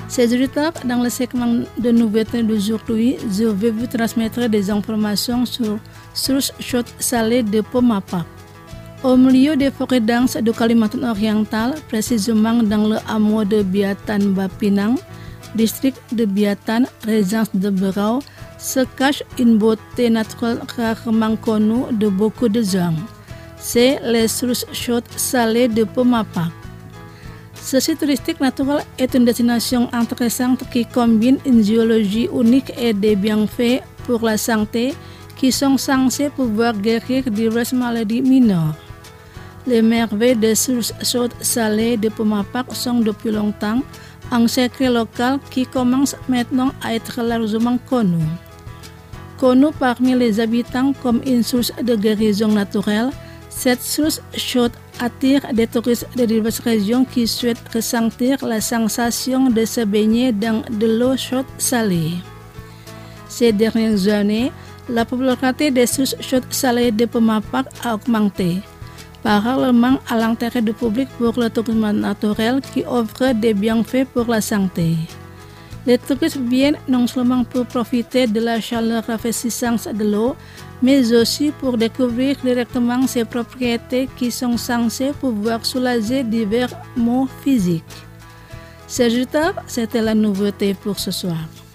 Chers auditeurs, dans le segment de nouveautés d'aujourd'hui, je vais vous transmettre des informations sur sources chaudes salées de Pomapa. Au milieu des forêts denses de Kalimantan oriental, précisément dans le hameau de Biatan Bapinang, district de Biatan, région de Berau, se cache une beauté naturelle rarement connue de beaucoup de gens. C'est les sources chaudes salées de Pomapa. Ce site touristique naturel est une destination intéressante qui combine une géologie unique et des bienfaits pour la santé qui sont censés pouvoir guérir diverses maladies mineures. Les merveilles des sources chaudes salées de Pomapa sont depuis longtemps un secret local qui commence maintenant à être largement connu. Connu parmi les habitants comme une source de guérison naturelle, cette source chaude attire des touristes de diverses régions qui souhaitent ressentir la sensation de se baigner dans de l'eau chaude salée. Ces dernières années, la popularité des sources chaudes salées de Pomapa a augmenté, parallèlement à l'intérêt du public pour le tourisme naturel qui offre des bienfaits pour la santé. Les touristes viennent non seulement pour profiter de la chaleur rafraîchissante de l'eau, mais aussi pour découvrir directement ses propriétés qui sont censées pouvoir soulager divers maux physiques. Chers auditeurs, c'était la nouveauté pour ce soir.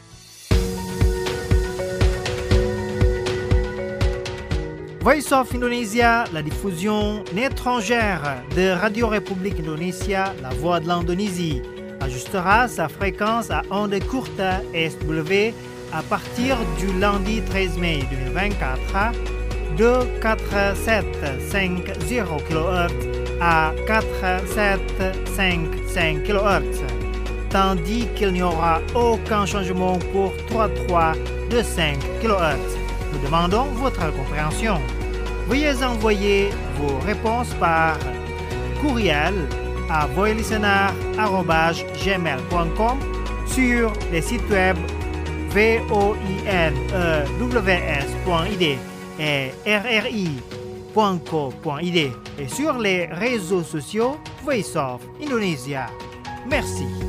Voice of Indonesia, la diffusion étrangère de Radio République Indonésia, la voix de l'Indonésie, ajustera sa fréquence à ondes courtes SW à partir du lundi 13 mai 2024 de 4750 kHz à 4755 kHz, tandis qu'il n'y aura aucun changement pour 3325 kHz. Nous demandons votre compréhension. Veuillez envoyer vos réponses par courriel à voilistener@gmail.com sur les sites web voinews.id et rri.co.id et sur les réseaux sociaux Voice of Indonesia. Merci.